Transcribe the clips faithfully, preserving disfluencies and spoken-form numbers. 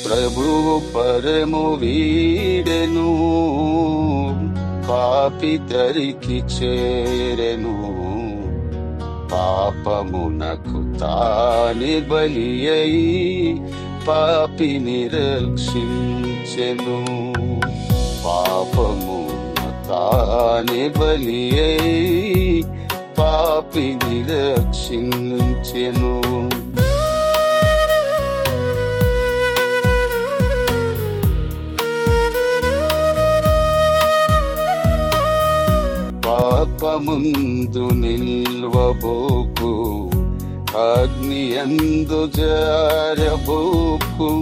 ప్రభువు పరము వీడెను, పాపి దరికి చేరెను. పాపమునకు తానే బలి అయి పాపిని రక్షించెను. పాపమున తానే బలి అయి పాపిని రక్షించెను. పాపముందు నిల్వబోకు, అగ్ని యందు జారబోకు.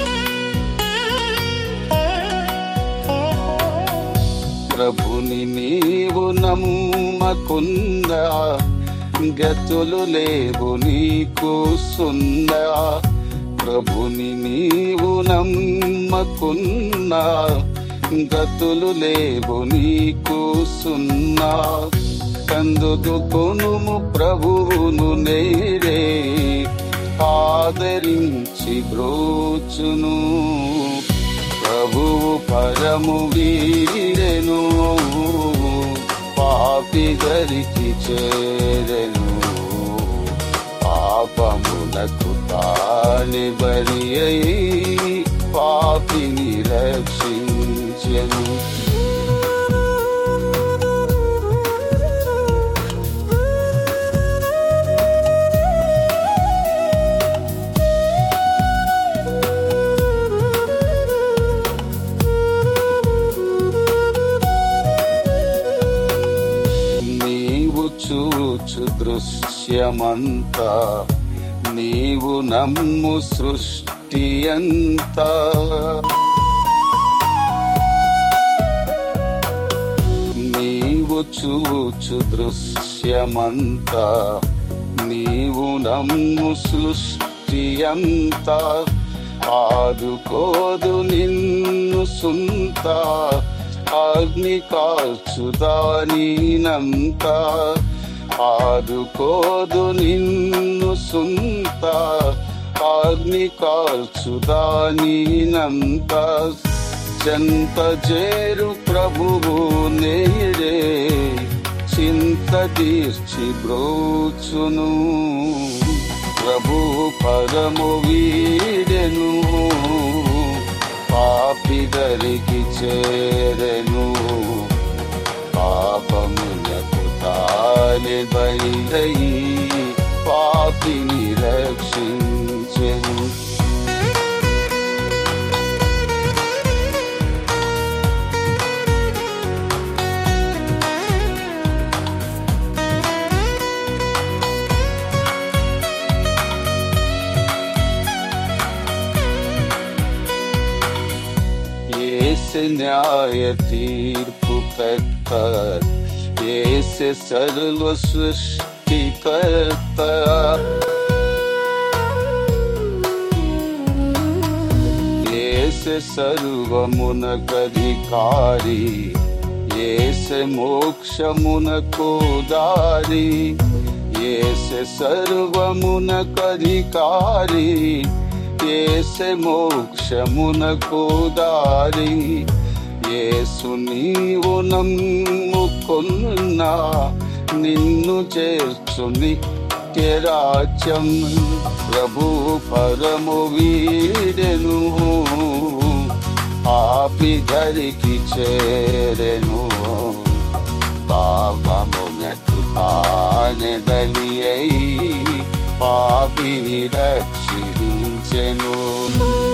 ప్రభుని నీవు నమ్మకున్నా, గతులు లేవు నీకు సున్నా. ప్రభుని నీవు నమ్మకున్నా, గతులు లేవు నీకు సున్నా. కందుకు కొనుము ప్రభువును నేరే, ఆదరించి బ్రోచును. ప్రభువు పరము వీడెను, పాపి దరికి చేరెను. పాపమునకు తానే బలి అయి పాపిని రక్షించెను. నీవు చూచు దృశ్యమంతా, నీవు నమ్ము సృష్టి అంతా. నీవు చూచు దృశ్యమంతా, నీవు నమ్ము సృష్టి అంతా. ఆదుకోదు నిన్ను సుంత, అగ్ని కాల్చుదానినంతా. ఆదుకోదు నిన్ను సుంత, అగ్ని కాల్చుదానినంతా. చెంత చేరు ప్రభువు నేడే, చింత తీర్చి బ్రోచును. ప్రభువు పరము వీడెను, పాపి దరికి చేరెను. పాపమునకు తానే బలి అయి పాపిని రక్షించెను. యేసే న్యాయ తీర్పు కర్త, యేసే సర్వ సృష్టికర్త. యేసే సర్వమునకధికారి, యేసే మోక్షమునకు దారి. యేసే సర్వమునకధికారి, యేసే మోక్షమునకు దారి. యేసు నీవు నమ్ముకున్నా, నిన్ను చేర్చు నిత్య రాజ్యం. ప్రభు పరము వీడెను, పాపి దరికి చేరెను. పాపమునకు తానే బలి అయి పాపిని రక్షించెను.